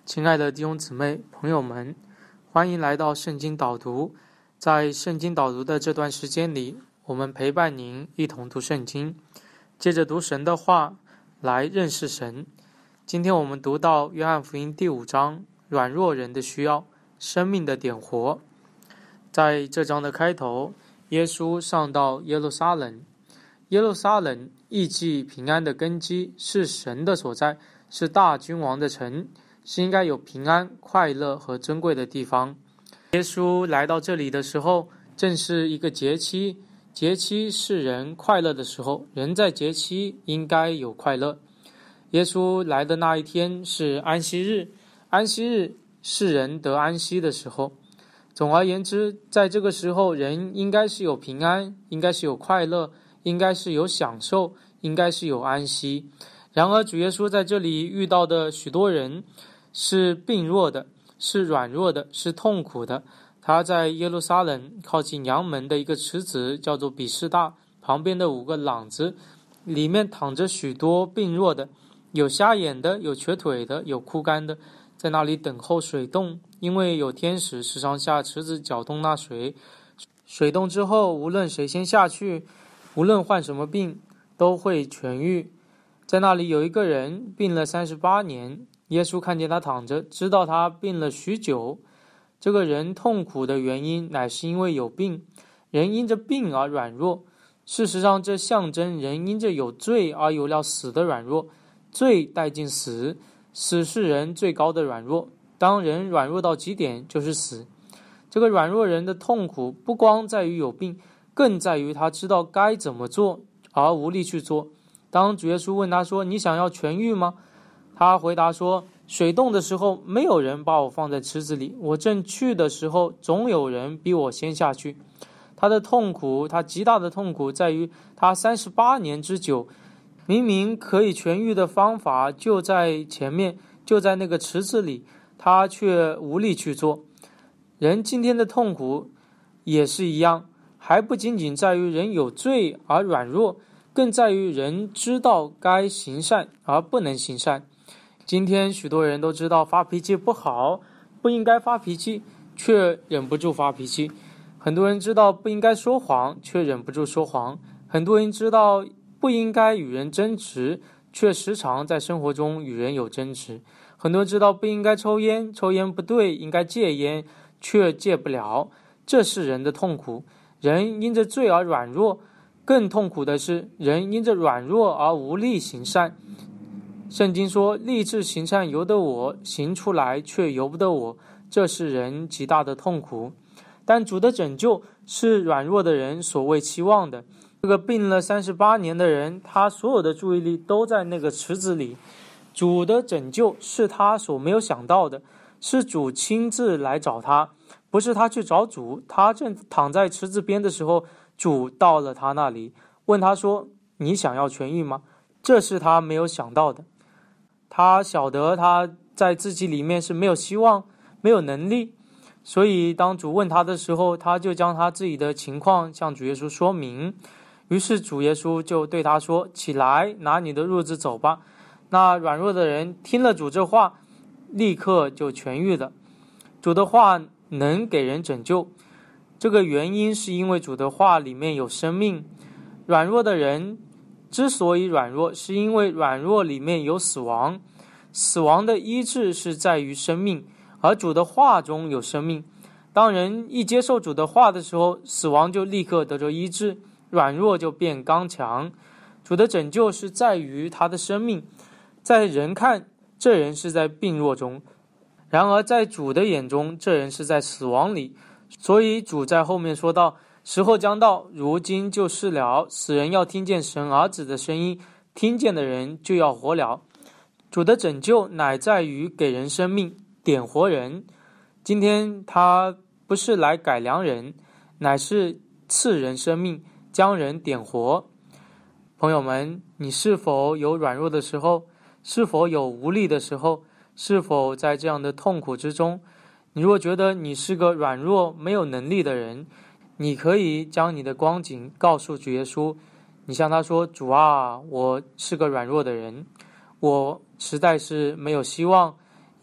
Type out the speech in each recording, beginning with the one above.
亲爱的弟兄姊妹、朋友们，欢迎来到圣经导读。在圣经导读的这段时间里，我们陪伴您一同读圣经，借着读神的话来认识神。今天我们读到约翰福音第5章，软弱人的需要，生命的点活。在这章的开头，耶稣上到耶路撒冷。耶路撒冷意即平安的根基，是神的所在，是大君王的城，是应该有平安、快乐和珍贵的地方。耶稣来到这里的时候，正是一个节期，节期是人快乐的时候，人在节期应该有快乐。耶稣来的那一天是安息日，安息日是人得安息的时候。总而言之，在这个时候，人应该是有平安，应该是有快乐，应该是有享受，应该是有安息。然而主耶稣在这里遇到的许多人是病弱的，是软弱的，是痛苦的。他在耶路撒冷靠近阳门的一个池子叫做比士大，旁边的5个廊子里面躺着许多病弱的，有瞎眼的，有瘸腿的，有枯干的，在那里等候水动，因为有天使时常下池子搅动那水。水动之后，无论谁先下去，无论患什么病，都会痊愈。在那里有一个人病了38年，耶稣看见他躺着，知道他病了许久。这个人痛苦的原因乃是因为有病，人因着病而软弱。事实上，这象征人因着有罪而有了死的软弱，罪带进死，死是人最高的软弱。当人软弱到极点，就是死。这个软弱人的痛苦不光在于有病，更在于他知道该怎么做而无力去做。当主耶稣问他说：“你想要痊愈吗？”他回答说：“水动的时候，没有人把我放在池子里，我正去的时候，总有人比我先下去。”他的痛苦，他极大的痛苦在于他38年之久，明明可以痊愈的方法就在前面，就在那个池子里，他却无力去做。人今天的痛苦也是一样，还不仅仅在于人有罪而软弱，更在于人知道该行善而不能行善。今天许多人都知道发脾气不好，不应该发脾气，却忍不住发脾气。很多人知道不应该说谎，却忍不住说谎。很多人知道不应该与人争执，却时常在生活中与人有争执。很多人知道不应该抽烟，抽烟不对，应该戒烟，却戒不了。这是人的痛苦。人因着罪而软弱，更痛苦的是人因着软弱而无力行善。圣经说：“立志行善由得我，行出来却由不得我。”这是人极大的痛苦。但主的拯救是软弱的人所谓期望的。这个病了38年的人，他所有的注意力都在那个池子里。主的拯救是他所没有想到的，是主亲自来找他，不是他去找主。他正躺在池子边的时候，主到了他那里，问他说：“你想要痊愈吗？”这是他没有想到的。他晓得他在自己里面是没有希望，没有能力，所以当主问他的时候，他就将他自己的情况向主耶稣说明。于是主耶稣就对他说：“起来，拿你的褥子走吧。”那软弱的人听了主这话，立刻就痊愈了。主的话能给人拯救，这个原因是因为主的话里面有生命。软弱的人之所以软弱，是因为软弱里面有死亡。死亡的医治是在于生命，而主的话中有生命。当人一接受主的话的时候，死亡就立刻得着医治，软弱就变刚强。主的拯救是在于他的生命。在人看，这人是在病弱中，然而在主的眼中，这人是在死亡里。所以主在后面说道：“时候将到，如今就是了，死人要听见神儿子的声音，听见的人就要活了。”主的拯救乃在于给人生命，点活人。今天他不是来改良人，乃是赐人生命，将人点活。朋友们，你是否有软弱的时候？是否有无力的时候？是否在这样的痛苦之中？你若觉得你是个软弱没有能力的人，你可以将你的光景告诉主耶稣，你向他说：“主啊，我是个软弱的人，我实在是没有希望，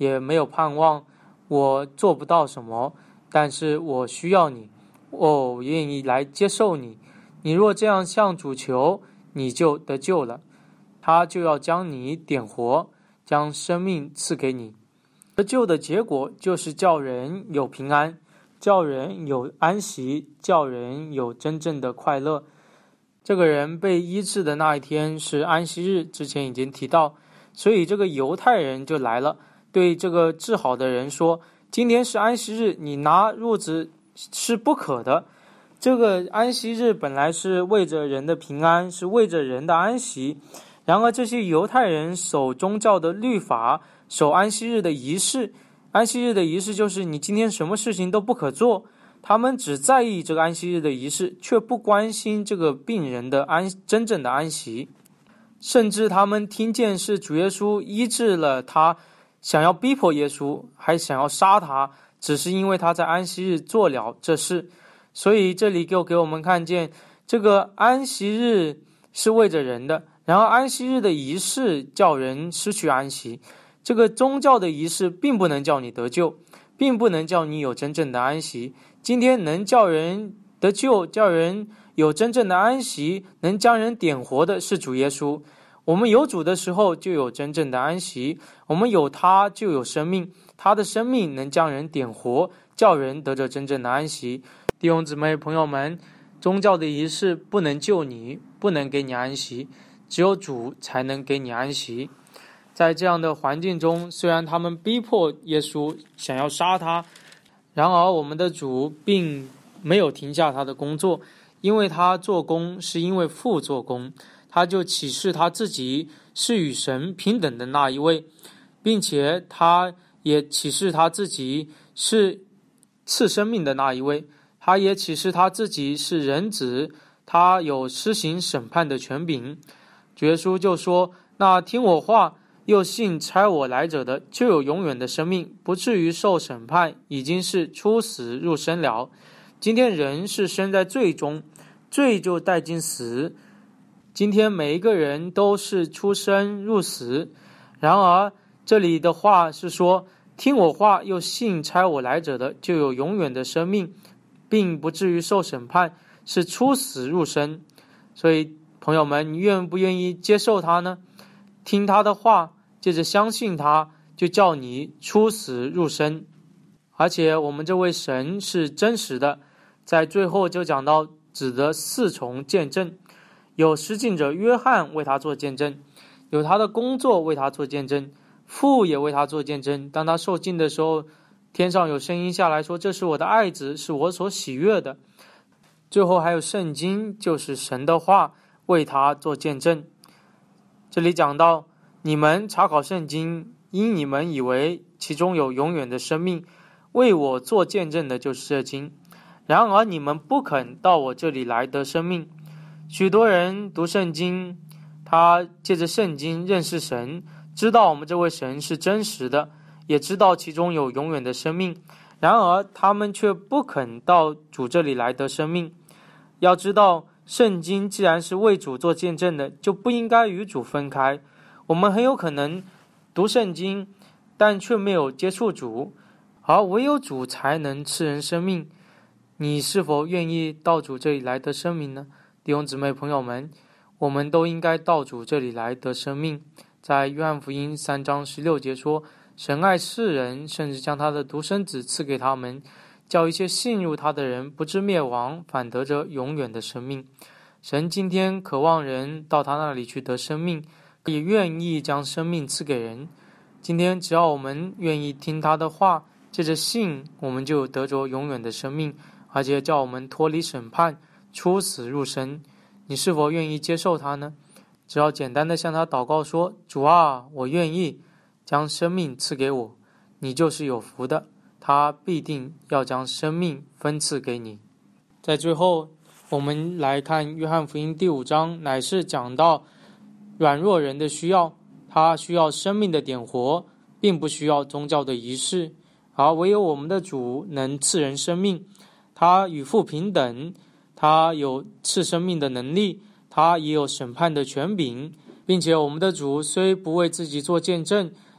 也没有盼望，我做不到什么，但是我需要你，我愿意来接受你。你若这样向主求，你就得救了，他就要将你点活，将生命赐给你。得救的结果就是叫人有平安，叫人有安息，叫人有真正的快乐。这个人被医治的那一天是安息日，之前已经提到，所以这个犹太人就来了，对这个治好的人说，今天是安息日，你拿褥子是不可的。这个安息日本来是为着人的平安，是为着人的安息，然而这些犹太人守宗教的律法，守安息日的仪式。安息日的仪式就是你今天什么事情都不可做，他们只在意这个安息日的仪式，却不关心这个病人的真正的安息。甚至他们听见是主耶稣医治了他，想要逼迫耶稣，还想要杀他，只是因为他在安息日做了这事。所以这里就给我们看见，这个安息日是为着人的，然后安息日的仪式叫人失去安息。这个宗教的仪式并不能叫你得救，并不能叫你有真正的安息。今天能叫人得救，叫人有真正的安息，能将人点活的是主耶稣。我们有主的时候就有真正的安息，我们有他就有生命，他的生命能将人点活，叫人得着真正的安息。弟兄姊妹朋友们，宗教的仪式不能救你，不能给你安息，只有主才能给你安息。在这样的环境中，虽然他们逼迫耶稣，想要杀他，然而我们的主并没有停下他的工作，因为他做工是因为父做工，他就启示他自己是与神平等的那一位，并且他也启示他自己是赐生命的那一位，他也启示他自己是人子，他有施行审判的权柄。主耶稣就说，那听我话又信差我来者的，就有永远的生命，不至于受审判，已经是出死入生了。今天人是生在罪中，罪就带进死，今天每一个人都是出生入死。然而这里的话是说，听我话又信差我来者的，就有永远的生命，并不至于受审判，是出死入生。所以朋友们，你愿不愿意接受他呢？听他的话，接着相信他，就叫你出死入生。而且我们这位神是真实的，在最后就讲到指的4重见证，有施浸者约翰为他做见证，有他的工作为他做见证，父也为他做见证。当他受浸的时候，天上有声音下来说，这是我的爱子，是我所喜悦的。最后还有圣经，就是神的话为他做见证。这里讲到，你们查考圣经，因你们以为其中有永远的生命，为我做见证的就是这经。然而你们不肯到我这里来得生命。许多人读圣经，他借着圣经认识神，知道我们这位神是真实的，也知道其中有永远的生命，然而他们却不肯到主这里来得生命。要知道，圣经既然是为主做见证的，就不应该与主分开。我们很有可能读圣经，但却没有接触主，而唯有主才能赐人生命。你是否愿意到主这里来得生命呢？弟兄姊妹朋友们，我们都应该到主这里来得生命。在约翰福音3章16节说，神爱世人，甚至将他的独生子赐给他们，叫一切信入他的人不至灭亡，反得着永远的生命。神今天渴望人到他那里去得生命，也愿意将生命赐给人。今天只要我们愿意听他的话，借着信，我们就得着永远的生命，而且叫我们脱离审判，出死入生。你是否愿意接受他呢？只要简单的向他祷告说，主啊，我愿意将生命赐给我，你就是有福的，他必定要将生命分赐给你。在最后，我们来看约翰福音第5章，乃是讲到软弱人的需要，他需要生命的点活，并不需要宗教的仪式，而唯有我们的主能赐人生命。他与父平等，他有赐生命的能力，他也有审判的权柄，并且我们的主虽不为自己做见证，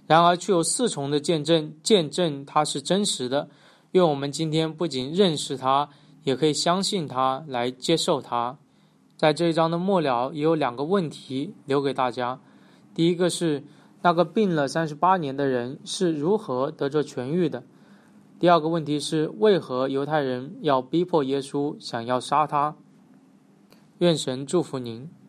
然而具有4重的见证它是真实的。愿我们今天不仅认识它，也可以相信它，来接受它。在这一章的末了也有2个问题留给大家。第一个是那个病了38年的人是如何得着痊愈的？第二个问题是为何犹太人要逼迫耶稣，想要杀他？愿神祝福您。